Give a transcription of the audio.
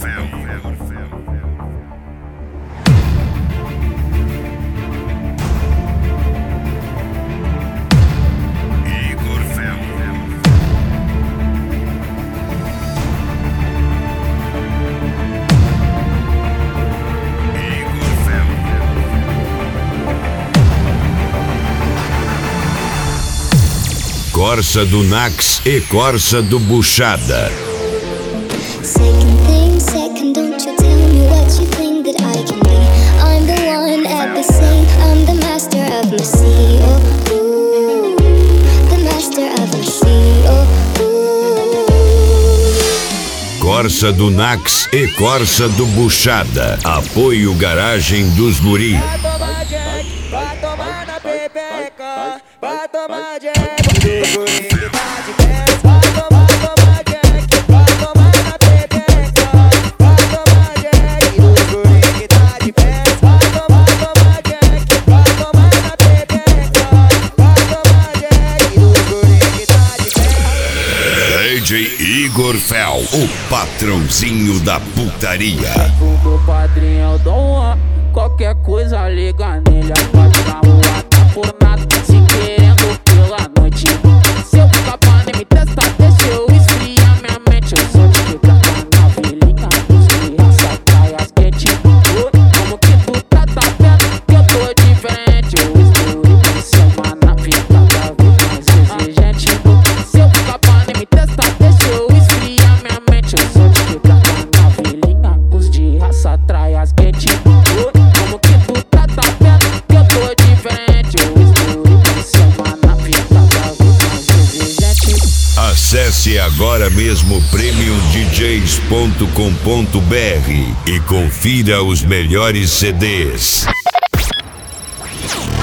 Corsa do Nax e Corsa do Buchada. Second thing, second, don't you tell me what you think that I can be. I'm the one at the scene, I'm the master of my sea. Oh, ooh, the master of my sea. Oh, ooh. Corsa do Nax e Corsa do Buchada. Apoio Garagem dos Guri. Vai tomar Jack, vai tomar na pepeca, vai tomar Jack. O guri que tá de pé, vai tomar Jack, vai tomar na pepeca, vai tomar Jack. O guri que tá de pé, vai tomar Jack, vai tomar na pepeca, vai tomar Jack. O guri que tá de pé. DJ Igor Fel, o patrãozinho da putaria. O padrinho é o Dom Juan, qualquer coisa liga nele. A parte na rua tá por nada, se querendo pela noite. Se eu ficar pra nem me testar, deixa eu esfriar minha mente. Eu sou de quebrar na vilinha, dos raça, praias quentes. Como que tu tá vendo que eu tô diferente? Eu estourei por cima na vida, cada vez mais exigente. Se eu ficar pra nem me testar, deixa eu esfriar minha mente. Eu sou de quebrar na vilinha, os de raça, praias quentes. Como que tu tá vendo que eu tô diferente? Eu estourei por cima na vida, cada vez mais exigente. Acesse agora mesmo premiumdjs.com.br e confira os melhores CDs.